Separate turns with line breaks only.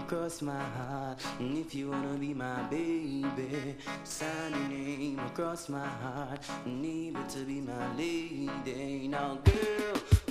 across my heart. And if you wanna be my baby, sign your name across my heart. Need it to be my lady. Now girl,